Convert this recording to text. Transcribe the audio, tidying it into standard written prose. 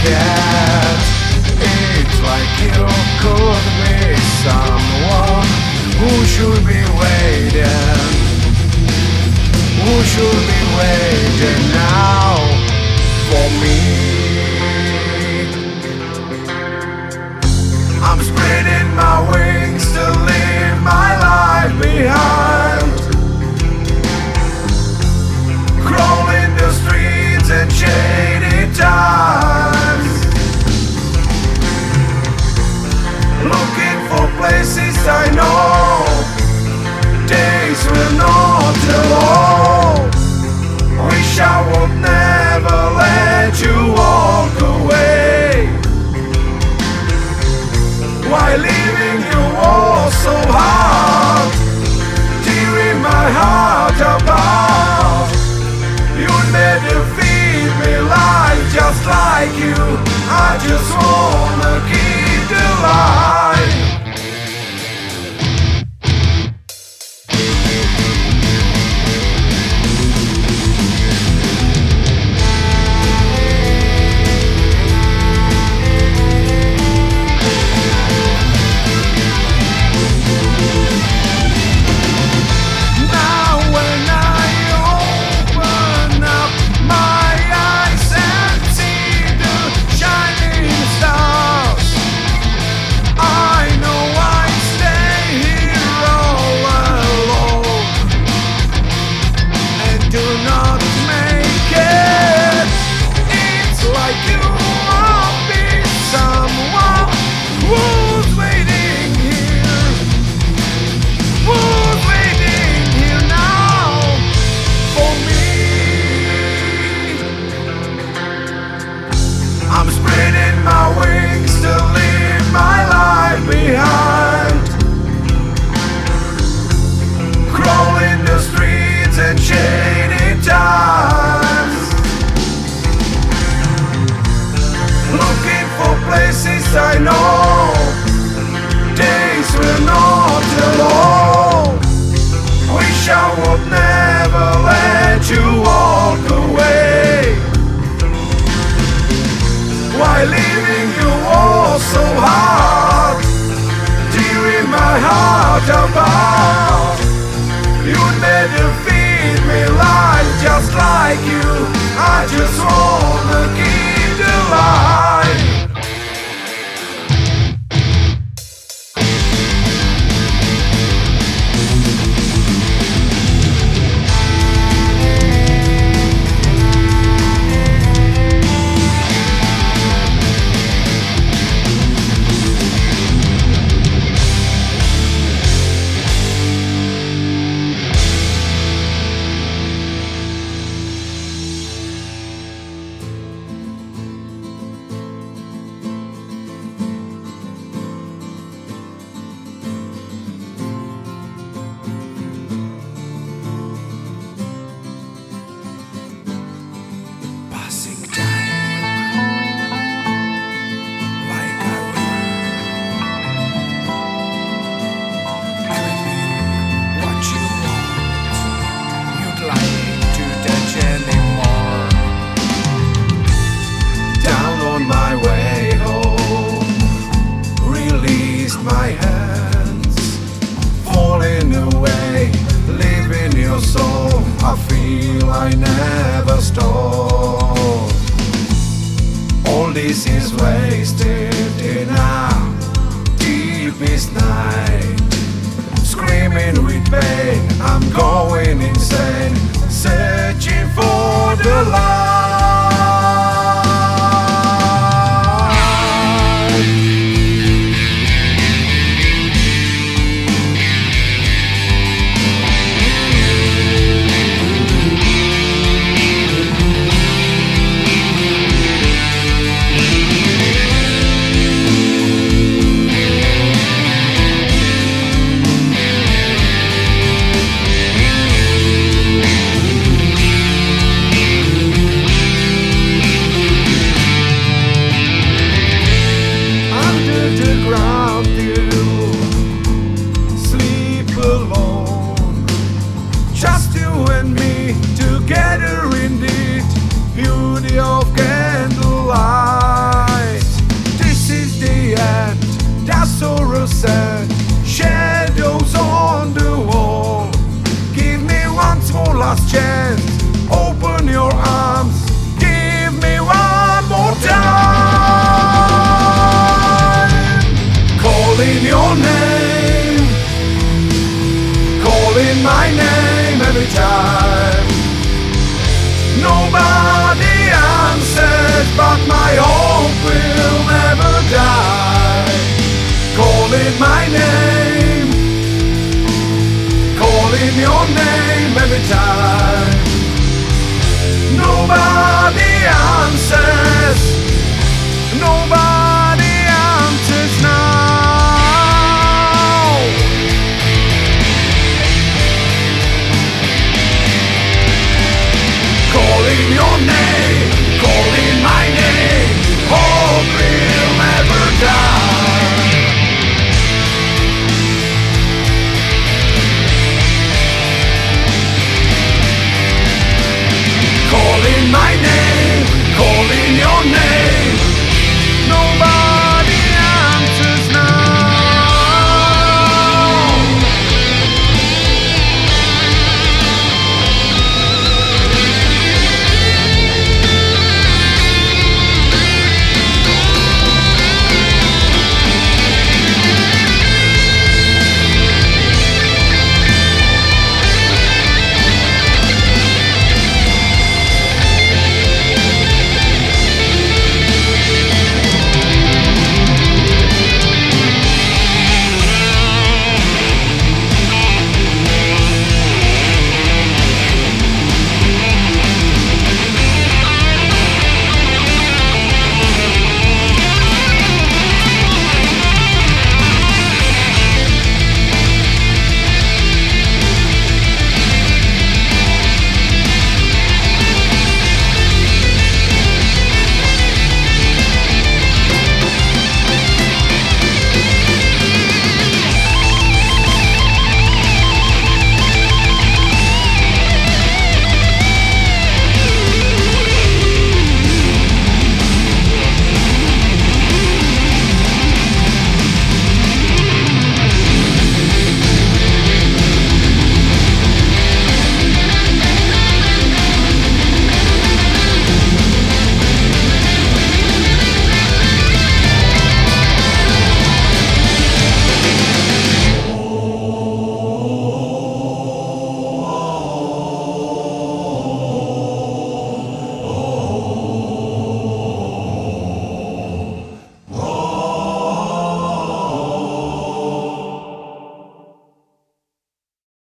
forget. It's like you could be someone who should be waiting, who should be waiting now for me. I'm spreading my wings to leave my life behind, crawling the streets and shady times, looking for places I know days will not allow. Wish I would never let you walk away. Why leaving you all so hard, tearing my heart apart? You never feed me life just like you. I just wanna keep the light. I'm spreading my wings to leave my life behind, crawling the streets and shady times, looking for places I know days will not allow. Wish I would never let you walk away. Why leaving you all so hard, tearing my heart apart? You never feed me life just like you. I just wanna keep the light. My hands falling away, leaving your soul. I feel I never stop. All this is wasted in our deepest night. Screaming with pain, I'm going insane, searching for the light. Together in the beauty of candlelight. time. Nobody